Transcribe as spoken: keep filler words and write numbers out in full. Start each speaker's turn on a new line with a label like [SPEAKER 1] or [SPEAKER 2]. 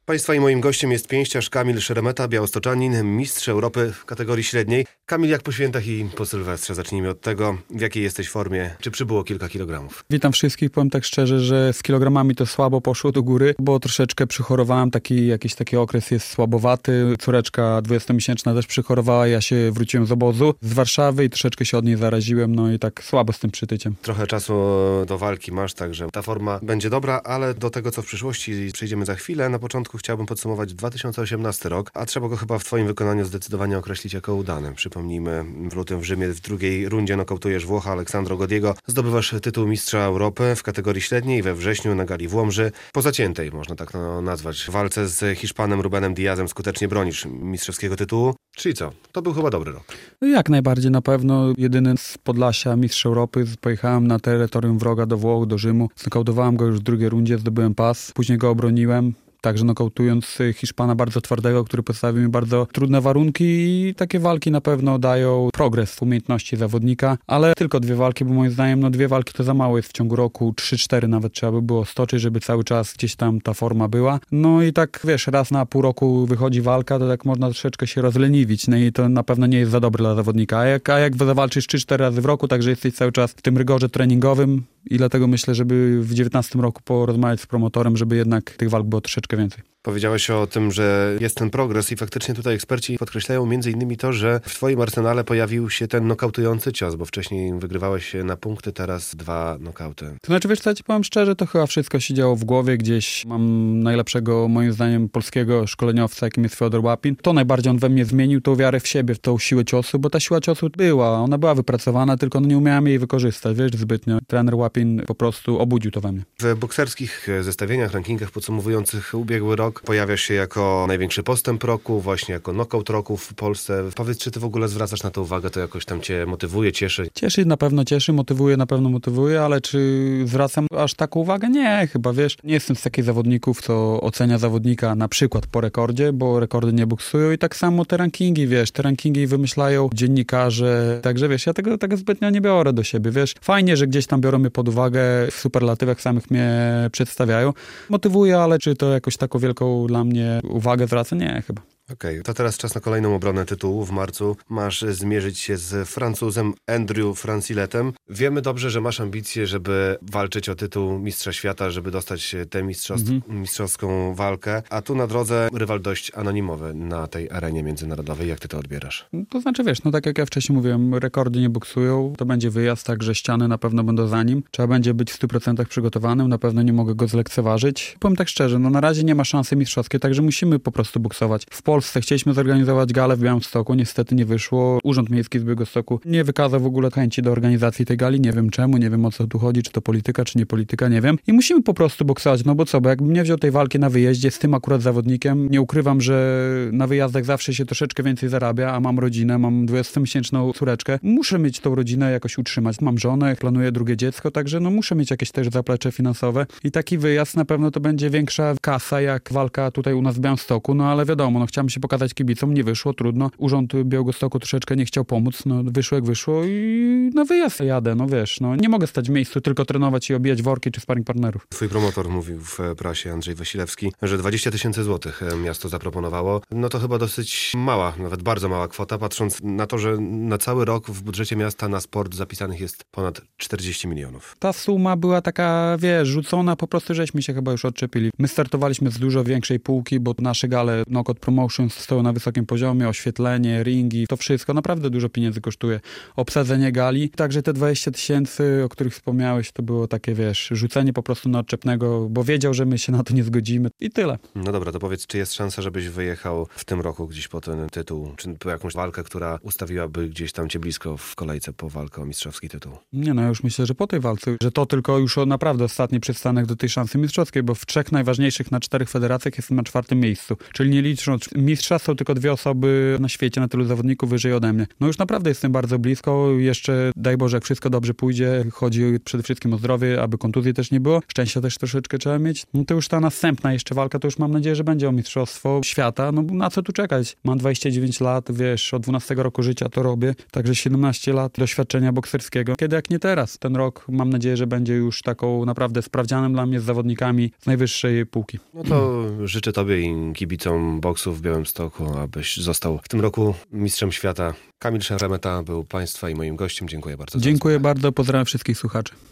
[SPEAKER 1] Państwa i moim gościem jest pięściarz Kamil Szeremeta, białostoczanin, mistrz Europy w kategorii średniej. Kamil, jak po świętach i po Sylwestrze? Zacznijmy od tego, w jakiej jesteś formie? Czy przybyło kilka kilogramów?
[SPEAKER 2] Witam wszystkich. Powiem tak szczerze, że z kilogramami to słabo poszło do góry, bo troszeczkę przychorowałem, taki jakiś taki okres jest słabowaty. Córeczka dwudziestomiesięczna też przychorowała, ja się wróciłem z obozu z Warszawy i troszeczkę się od niej zaraziłem, no i tak słabo z tym przytyciem.
[SPEAKER 1] Trochę czasu do walki masz, także ta forma będzie dobra, ale do tego, co w przyszłości, przejdziemy za chwilę. Na początku chciałbym podsumować dwa tysiące osiemnasty rok, a trzeba go chyba w twoim wykonaniu zdecydowanie określić jako udany. Przypomnijmy, w lutym w Rzymie w drugiej rundzie nokautujesz Włocha Aleksandro Godiego, zdobywasz tytuł mistrza Europy w kategorii średniej we wrześniu na gali w Łomży. Po zaciętej, można tak no, nazwać, w walce z Hiszpanem Rubenem Diazem skutecznie bronisz mistrzowskiego tytułu. Czyli co? To był chyba dobry rok.
[SPEAKER 2] No jak najbardziej, na pewno. Jedyny z Podlasia mistrz Europy. Pojechałem na terytorium wroga do Włoch, do Rzymu. Znokautowałem go już w drugiej rundzie, zdobyłem pas. Później go obroniłem. Także nokautując Hiszpana bardzo twardego, który postawił mi bardzo trudne warunki i takie walki na pewno dają progres w umiejętności zawodnika, ale tylko dwie walki, bo moim zdaniem no dwie walki to za mało jest w ciągu roku, trzy cztery nawet trzeba by było stoczyć, żeby cały czas gdzieś tam ta forma była. No i tak wiesz, raz na pół roku wychodzi walka, to tak można troszeczkę się rozleniwić, no i to na pewno nie jest za dobre dla zawodnika, a jak, a jak zawalczysz trzy cztery razy w roku, także jesteś cały czas w tym rygorze treningowym i dlatego myślę, żeby w dziewiętnastym roku porozmawiać z promotorem, żeby jednak tych walk było troszeczkę więcej.
[SPEAKER 1] Powiedziałeś o tym, że jest ten progres i faktycznie tutaj eksperci podkreślają między innymi to, że w twoim arsenale pojawił się ten nokautujący cios, bo wcześniej wygrywałeś na punkty, teraz dwa nokauty.
[SPEAKER 2] To znaczy, wiesz co, ja ci powiem szczerze, to chyba wszystko się działo w głowie gdzieś. Mam najlepszego, moim zdaniem, polskiego szkoleniowca, jakim jest Fiodor Łapin. To najbardziej on we mnie zmienił tą wiarę w siebie, w tą siłę ciosu, bo ta siła ciosu była, ona była wypracowana, tylko no nie umiałem jej wykorzystać, wiesz, zbytnio. Trener Łapin po prostu obudził to we mnie.
[SPEAKER 1] W bokserskich zestawieniach, rankingach podsumowujących ubiegły rok pojawiasz się jako największy postęp roku, właśnie jako knockout roku w Polsce. Powiedz, czy ty w ogóle zwracasz na to uwagę, to jakoś tam cię motywuje, cieszy?
[SPEAKER 2] Cieszy, na pewno cieszy, motywuje, na pewno motywuje, ale czy zwracam aż taką uwagę? Nie, chyba, wiesz. Nie jestem z takich zawodników, co ocenia zawodnika na przykład po rekordzie, bo rekordy nie boksują i tak samo te rankingi, wiesz, te rankingi wymyślają dziennikarze, także wiesz, ja tego, tego zbytnio nie biorę do siebie, wiesz. Fajnie, że gdzieś tam biorą mnie pod uwagę, w superlatywach samych mnie przedstawiają. Motywuje, ale czy to jakoś taką wielką dla mnie uwagę zwraca? Nie, chyba.
[SPEAKER 1] Okej, okay, to teraz czas na kolejną obronę tytułu. W marcu masz zmierzyć się z Francuzem Andrew Franciletem. Wiemy dobrze, że masz ambicje, żeby walczyć o tytuł mistrza świata, żeby dostać tę mistrzowsk- mm-hmm. mistrzowską walkę, a tu na drodze rywal dość anonimowy na tej arenie międzynarodowej. Jak ty to odbierasz?
[SPEAKER 2] To znaczy, wiesz, no tak jak ja wcześniej mówiłem, rekordy nie boksują, to będzie wyjazd, także ściany na pewno będą za nim. Trzeba będzie być w stu procentach przygotowanym, na pewno nie mogę go zlekceważyć. Powiem tak szczerze, no na razie nie ma szansy mistrzowskiej, także musimy po prostu boksować. W Polsce chcieliśmy zorganizować galę w Białymstoku, niestety nie wyszło. Urząd Miejski z Białegostoku nie wykazał w ogóle chęci do organizacji tej gali, nie wiem czemu, nie wiem o co tu chodzi, czy to polityka, czy nie polityka, nie wiem. I musimy po prostu boksować, no bo co, bo jakbym nie wziął tej walki na wyjeździe z tym akurat zawodnikiem, nie ukrywam, że na wyjazdach zawsze się troszeczkę więcej zarabia, a mam rodzinę, mam dwudziestomiesięczną córeczkę, muszę mieć tą rodzinę jakoś utrzymać. Mam żonę, planuję drugie dziecko, także no muszę mieć jakieś też zaplecze finansowe i taki wyjazd na pewno to będzie większa kasa jak walka tutaj u nas w Białymstoku, no ale wiadomo, no chciałem się pokazać kibicom, nie wyszło, trudno. Urząd Białegostoku troszeczkę nie chciał pomóc, no wyszło jak wyszło i na wyjazd jadę, no wiesz, no nie mogę stać w miejscu, tylko trenować i obijać worki czy sparring partnerów.
[SPEAKER 1] Twój promotor mówił w prasie, Andrzej Wasilewski, że dwadzieścia tysięcy złotych miasto zaproponowało. No to chyba dosyć mała, nawet bardzo mała kwota, patrząc na to, że na cały rok w budżecie miasta na sport zapisanych jest ponad czterdzieści milionów.
[SPEAKER 2] Ta suma była taka, wiesz, rzucona, po prostu żeśmy się chyba już odczepili. My startowaliśmy z dużo większej półki, bo nasze gale Knockout Promotions stoją na wysokim poziomie, oświetlenie, ringi, to wszystko naprawdę dużo pieniędzy kosztuje. Obsadzenie gali. Także te dwadzieścia tysięcy, o których wspomniałeś, to było takie, wiesz, rzucenie po prostu na odczepnego, bo wiedział, że my się na to nie zgodzimy i tyle.
[SPEAKER 1] No dobra, to powiedz, czy jest szansa, żebyś wyjechał w tym roku gdzieś po ten tytuł, czy po jakąś walkę, która ustawiłaby gdzieś tam cię blisko w kolejce po walkę o mistrzowski tytuł?
[SPEAKER 2] Nie, no ja już myślę, że po tej walce, że to tylko już naprawdę ostatni przystanek do tej szansy mistrzowskiej, bo w trzech najważniejszych na czterech federacjach jestem na czwartym miejscu, czyli nie licząc mistrza są tylko dwie osoby na świecie, na tylu zawodników wyżej ode mnie. No już naprawdę jestem bardzo blisko. Jeszcze daj Boże, jak wszystko dobrze pójdzie. Chodzi przede wszystkim o zdrowie, aby kontuzji też nie było. Szczęścia też troszeczkę trzeba mieć. No to już ta następna jeszcze walka, to już mam nadzieję, że będzie o mistrzostwo świata. No na co tu czekać? Mam dwadzieścia dziewięć lat, wiesz, od dwunastego roku życia to robię. Także siedemnaście lat doświadczenia bokserskiego. Kiedy jak nie teraz? Ten rok mam nadzieję, że będzie już taką naprawdę sprawdzianem dla mnie z zawodnikami z najwyższej półki.
[SPEAKER 1] No to życzę tobie i kibicom boksu w Białymstoku, abyś został w tym roku mistrzem świata. Kamil Szeremeta był państwa i moim gościem. Dziękuję bardzo.
[SPEAKER 2] Dziękuję bardzo, pozdrawiam wszystkich słuchaczy.